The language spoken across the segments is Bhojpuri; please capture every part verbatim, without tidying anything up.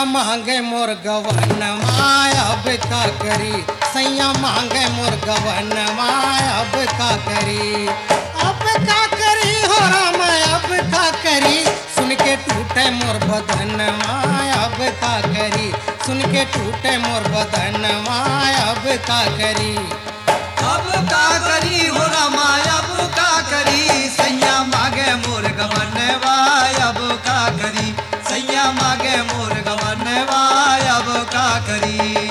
सैया मांगे मोर गवनमा अब का करी, सैया मांगे मोर गवनमा अब का करी, अब का करी हो राम अब का करी, सुन के टूटे मोर बदनमा अब का करी, सुन के टूटे मोर बदनमा अब का करी, अब का करी हो रामा अब का करी, सैया मांगे मोर गवनवा अब का करी, सैया मांगे मोर गवनवा अब का करी।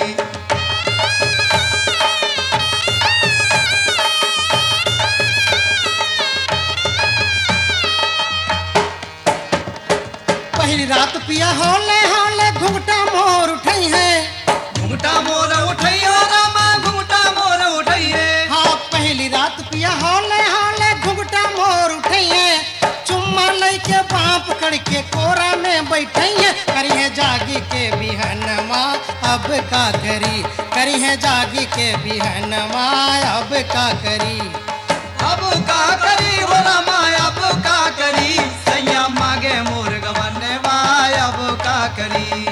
पहली रात पिया होले होले घुंघटा मोर उठई है, घुंघटा मोर उठई हो रामा घुंघटा मोर उठई है। हाँ पहली रात पिया होले होले घुंघटा मोर उठई है, चुम्मा लइके बाप कड़ के कोरा में बैठई है, करी है जागी के बिहनवा अब का करी, करी है जागी के बिहनवा अब का करी, अब का करी हो रामा अब का करी, सैया मांगे मोर गवनवा अब का करी।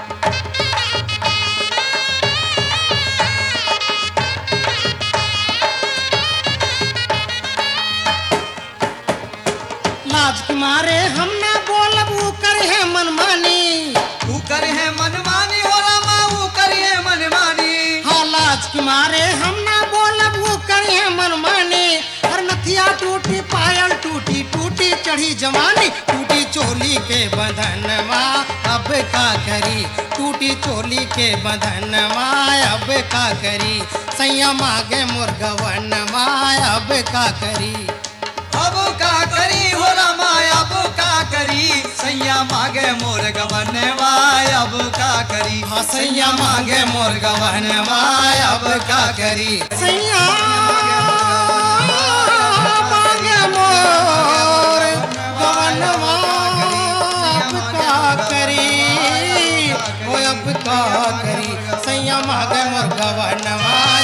लाज के मारे हम ना बोलब ऊ करे है मनमानी, ऊ करे है मनमानी हो रामा ऊ करे है मनमानी। हाँ लाज के मारे हम ना बोलब ऊ करे है मनमानी, हर नथिया टूटी पायल टूटी टूटी चढ़ी जवानी, टूटी चोली के बंधनवा अब का करी, टूटी चोली के बंधनवा अब का करी, सैया मांगे मोर गवनवा अब का करी, अब का करी हो रामा अब का करी, सैया मांगे मोर गवनवा अब का करी, हाँ सैया मांगे मोर गवनवा अब का करी, सैया मांगे मोर गवनवा अब का करी, ओ अब का करी, सैया मांगे मोर गवनवा